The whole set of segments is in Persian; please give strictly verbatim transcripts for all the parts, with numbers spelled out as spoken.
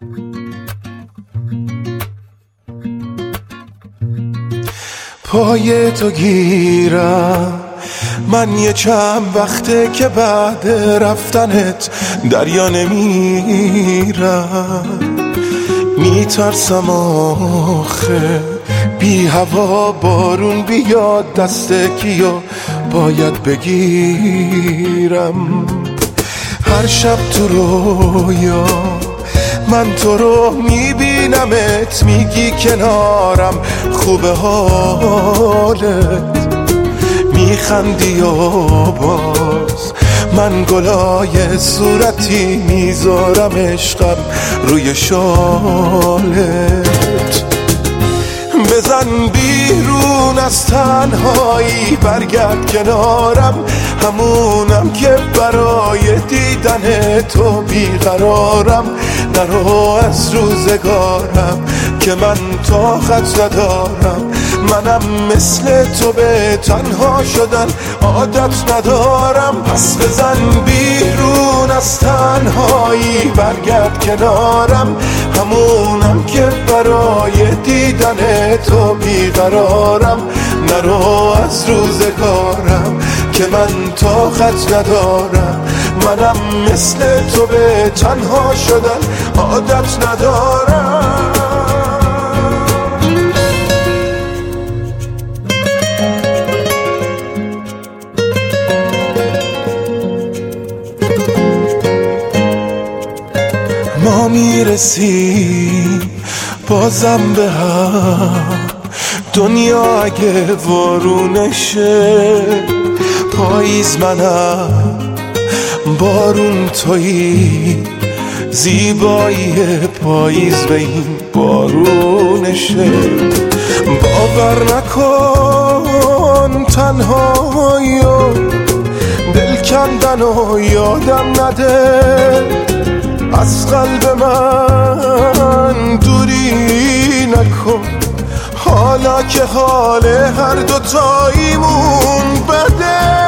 پای تو گیرم من یه چند وقته که بعد رفتنت دریا نمیرم، میترسم آخه بی هوا بارون بیاد دست کیو باید بگیرم. هر شب تو رویا من تو رو میبینمت، میگی کنارم خوبه حالت، میخندی و باز من گلای صورتی میذارم عشقم روی شالت. بزن بیرون از تنهایی برگرد کنارم، همونم که برای دیدن تو بیقرارم. نرو از روزگارم که من طاقت ندارم، منم مثل تو به تنها شدن عادت ندارم. پس بزن بیرون از تنهایی برگرد کنارم، همونم که برای دیدن تو بیقرارم. نرو از روزگارم که من طاقت ندارم، منم مثل تو به تنها شدن عادت ندارم. ما میرسیم بازم به هم، دنیا اگه وارونشه پاییز منم بارون تویی، زیبایی پاییز به این بارونشه. باور نکن تنهایی و دل کندن و یادم نده، از قلب من دوری نکن حالا که حال هر دوتاییمون بده.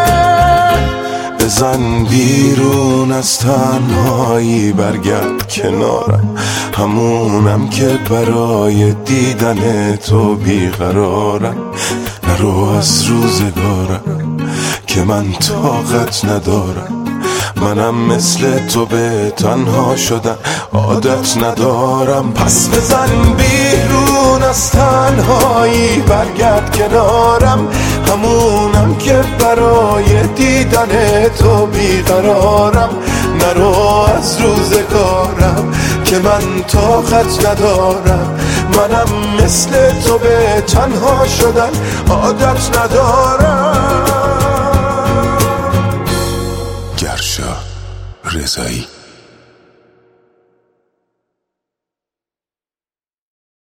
بزن بیرون از تنهایی برگرد کنارم، همونم که برای دیدن تو بیقرارم. نرو از روزگارم که من طاقت ندارم، منم مثل تو به تنها شدن عادت ندارم. پس بزن بیرون از تنهایی برگرد کنارم، همونم که برای دیدن تو بیقرارم. نرو از روزگارم که من طاقت ندارم، منم مثل تو به تنها شدن عادت ندارم. گرشا رضایی.